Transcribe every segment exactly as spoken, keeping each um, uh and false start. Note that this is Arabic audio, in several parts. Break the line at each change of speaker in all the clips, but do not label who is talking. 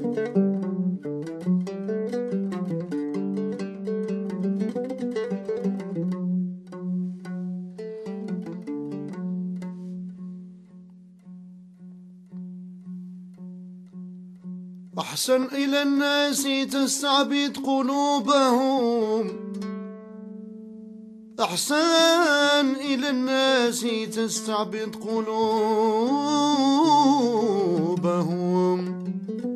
أحسن إلى الناس تستعبد قلوبهم، أحسن إلى الناس تستعبد قلوبهم،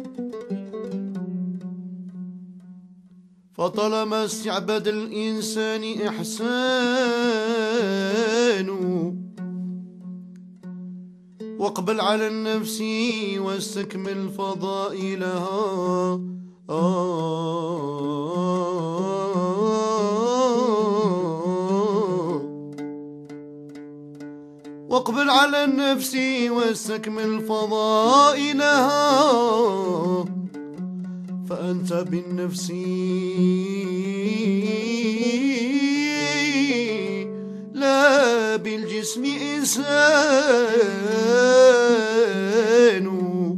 فطالما استعباد الإنسان إحسان، واقبل على النفس واستكمل فضائلها. واقبل على النفس واستكمل فضائلها، فأنت بالنفس لا بالجسم إنسان.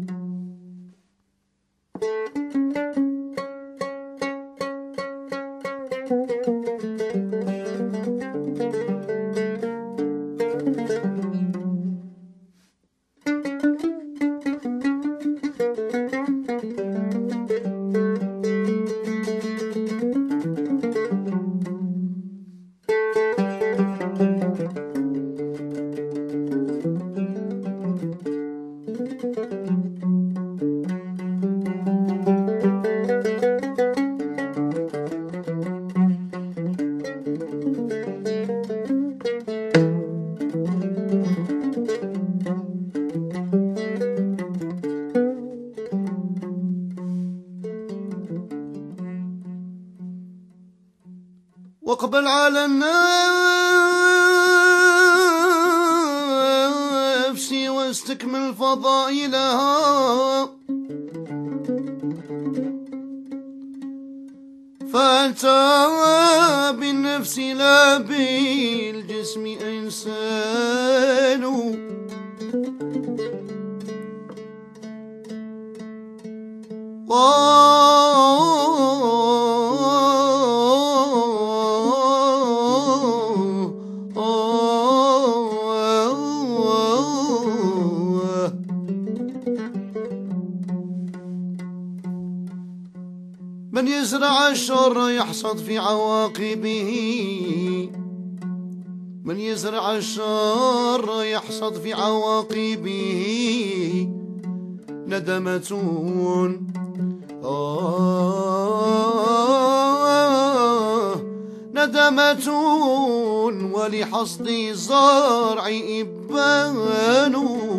واقبل على النفس واستكمل فضائلها، فأنت بالنفس لا بالجسم إنسان. من يزرع الشر يحصد في عواقبه، من يزرع الشر يحصد في عواقبه. ندمة آه ندمة ولحصد الزرع إبان.